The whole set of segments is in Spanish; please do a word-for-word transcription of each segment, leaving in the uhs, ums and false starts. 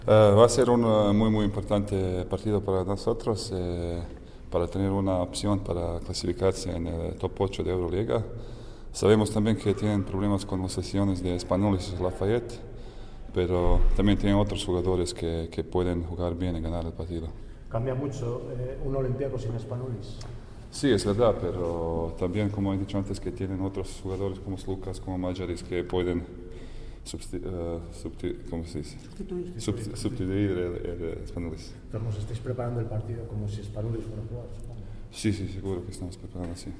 Uh, va a ser un uh, muy muy importante partido para nosotros, eh, para tener una opción para clasificarse en el top ocho de Euroliga. Sabemos también que tienen problemas con las sesiones de Españoles y Lafayette, pero también tienen otros jugadores que, que pueden jugar bien y ganar el partido. Cambia mucho eh, un Olympiacos sin Spanulis. Sí, es verdad, pero también, como he dicho antes, que tienen otros jugadores como Lucas, como Majaris, que pueden substi uh, subti ¿cómo se dice? Sustituir. Subst substituir el, el Spanulis. Entonces, ¿estáis preparando el partido como si Spanulis fuera a jugar, supongo? Sí, sí, seguro que estamos preparando así.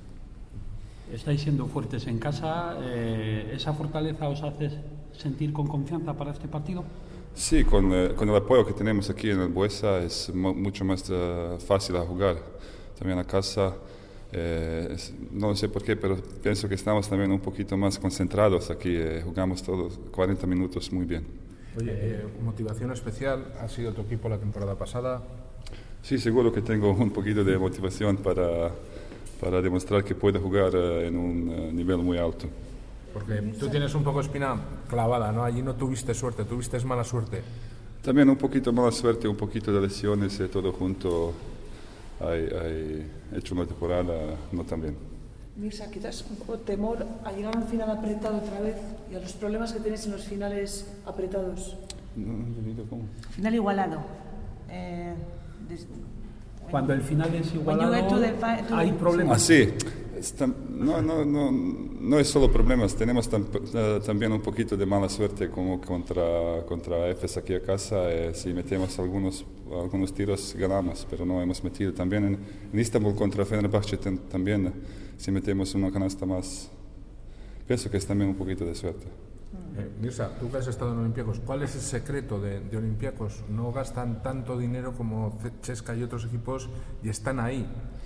Estáis siendo fuertes en casa, eh, ¿esa fortaleza os hace sentir con confianza para este partido? Sí, con, eh, con el apoyo que tenemos aquí en el Buesa es mucho más uh, fácil a jugar. También a casa, eh, es, no sé por qué, pero pienso que estamos también un poquito más concentrados aquí, eh, jugamos todos cuarenta minutos muy bien. Oye, eh, motivación especial, ha sido tu equipo la temporada pasada. Sí, seguro que tengo un poquito de motivación para, para demostrar que puedo jugar uh, en un uh, nivel muy alto. Porque tú tienes un poco espina clavada, ¿no? Allí no tuviste suerte, tuviste mala suerte. También un poquito mala suerte, un poquito de lesiones, eh, todo junto. Hay, hay hecho una temporada no tan bien. Mirza, quizás un poco temor a llegar a un final apretado otra vez y a los problemas que tenéis en los finales apretados. No, no he entendido cómo. Final igualado. Eh, des... Cuando el final es igualado, hay Ah, problemas. sí. Está, no, no, no, no es solo problemas, tenemos tam, uh, también un poquito de mala suerte como contra, contra Efes aquí a casa. Eh, si metemos algunos, algunos tiros ganamos, pero no hemos metido. También en, en Istanbul contra Fenerbahce también, si metemos una canasta más, pienso que es también un poquito de suerte. Eh, Mirza, tú que has estado en Olympiacos, ¿cuál es el secreto de, de Olympiacos? No gastan tanto dinero como Chesca y otros equipos y están ahí.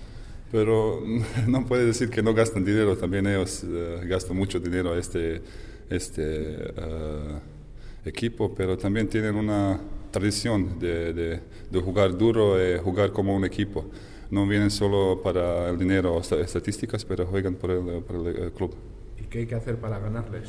Pero no puede decir que no gastan dinero, también ellos uh, gastan mucho dinero a este, este uh, equipo, pero también tienen una tradición de, de, de jugar duro y jugar como un equipo. No vienen solo para el dinero o estadísticas, pero juegan por el, por el, el club. ¿Y qué hay que hacer para ganarles?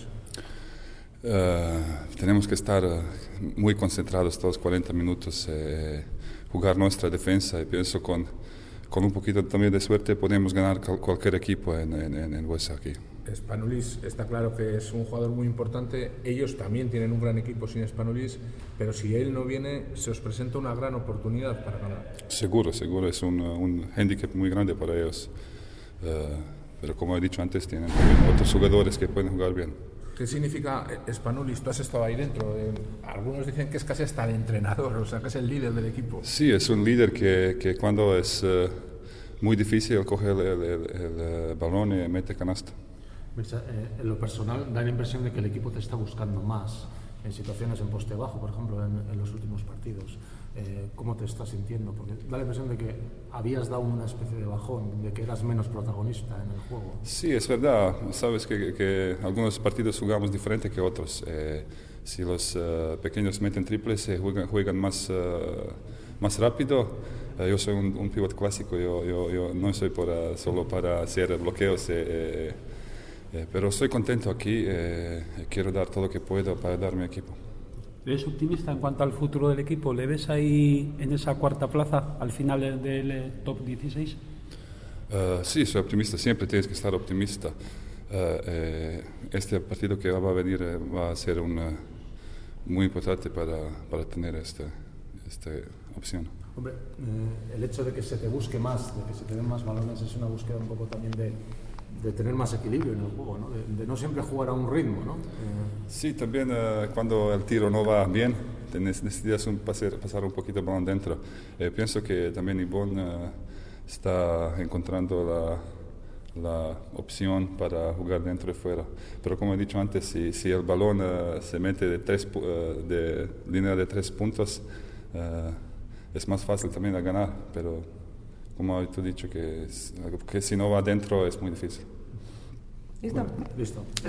Uh, tenemos que estar uh, muy concentrados todos cuarenta minutos, eh, jugar nuestra defensa y pienso con Con un poquito también de suerte podemos ganar cualquier equipo en, en, en el Buesa aquí. Spanulis está claro que es un jugador muy importante, ellos también tienen un gran equipo sin Spanulis, pero si él no viene se os presenta una gran oportunidad para ganar. Seguro, seguro, es un, un handicap muy grande para ellos, uh, pero como he dicho antes tienen otros jugadores que pueden jugar bien. ¿Qué significa Spanulis? Tú has estado ahí dentro. Eh, algunos dicen que es casi hasta el entrenador, o sea, que es el líder del equipo. Sí, es un líder que, que cuando es uh, muy difícil coge el, el, el, el balón y mete canasta. Mirza, eh, en lo personal da la impresión de que el equipo te está buscando más en situaciones en poste bajo, por ejemplo, en, en los últimos partidos. Eh, ¿Cómo te estás sintiendo? Porque da la impresión de que habías dado una especie de bajón, de que eras menos protagonista en el juego. Sí, es verdad. Sabes que, que algunos partidos jugamos diferente que otros. Eh, si los uh, pequeños meten triples, eh, juegan, juegan más, uh, más rápido. Uh, yo soy un, un pivot clásico, yo, yo, yo no soy para, solo para hacer bloqueos. Eh, eh, pero estoy contento aquí, eh, quiero dar todo lo que puedo para dar mi equipo. ¿Eres optimista en cuanto al futuro del equipo? ¿Le ves ahí en esa cuarta plaza al final del, del top dieciséis? Uh, sí, soy optimista, siempre tienes que estar optimista. Uh, eh, este partido que va a venir eh, va a ser una, muy importante para, para tener esta, esta opción. Hombre, eh, el hecho de que se te busque más, de que se te den más balones, es una búsqueda un poco también de, de tener más equilibrio en el juego, ¿no? De, de no siempre jugar a un ritmo, ¿no? Eh... Sí, también uh, cuando el tiro no va bien, necesitas un pasar, pasar un poquito el balón dentro. Eh, pienso que también Ivonne uh, está encontrando la, la opción para jugar dentro y fuera. Pero como he dicho antes, si, si el balón uh, se mete de, tres, uh, de línea de tres puntos, uh, es más fácil también a ganar. Pero como tú has dicho, que, es, que si no va dentro es muy difícil. ¿Listo? Bueno, listo.